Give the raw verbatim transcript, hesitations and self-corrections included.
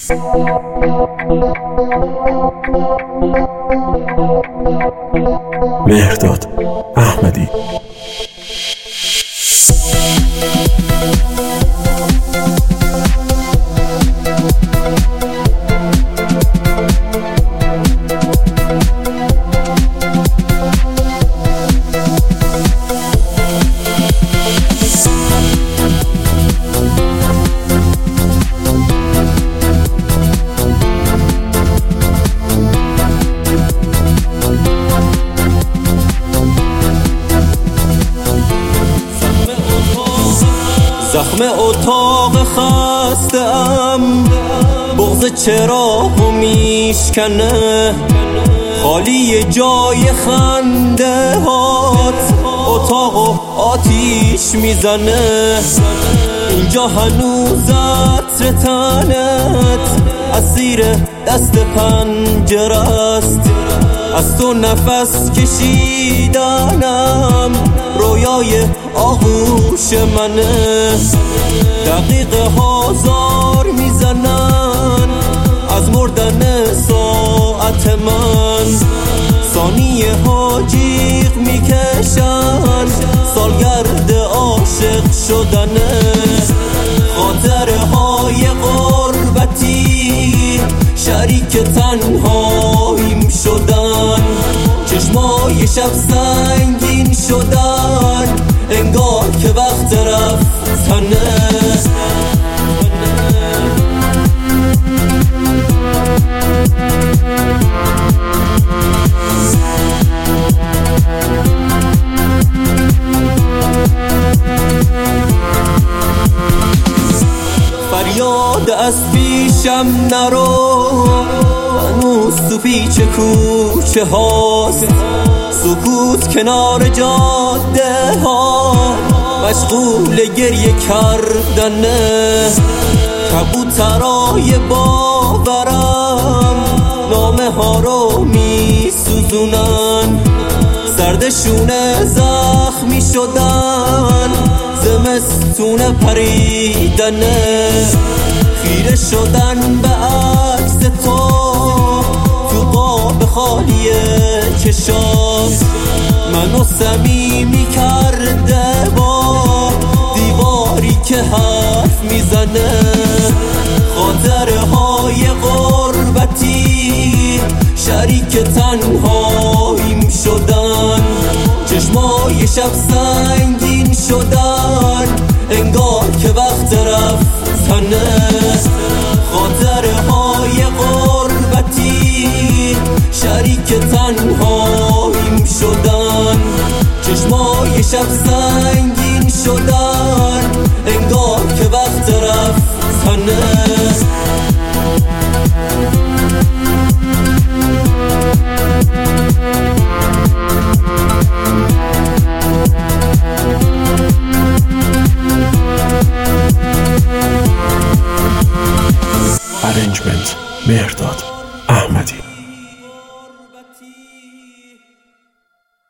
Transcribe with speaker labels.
Speaker 1: مهرداد احمدی.
Speaker 2: زخم اتاق خستم، بغض چراغو میشکنه، خالی جای خنده هات اتاقو آتیش میزنه. اینجا هنوز عطر تنت اسیر دست پنجره است، از تو نفس کشیدنم رویای آغوش منه. دقیقه هزار میزنن از مردن ساعت من، ثانیه ها جیغ میکشن سالگرد عاشق شدنه. خاطره های غربتی شریک تنهاییم شدن، چشمای شب سنگین شدن انگار که وقت رفتنه. فریاد از پیشم نرو، هنوز تو پیچ کوچه هاست، سکوت کنار جاده ها مشغول گریه کردنه. کبوترای باورم نامه ها رو می سوزونن، سردشون زخمی شدن زمستون پریدنه. خیره شدن به عکس تو تو قاب خالی چشات، منو صمیمی کرده با دیواری که حرف میزنه. خاطره های غربتی شریک تنهاییم شدن، چشمای شب سنگین شدن انگار که وقت رفتنه. خاطره های غربتی شریک تنهاییم شدن، چشمای شب سنگین شدن انگار که وقت رفتنه.
Speaker 1: ارنجمنت مهرداد احمدی.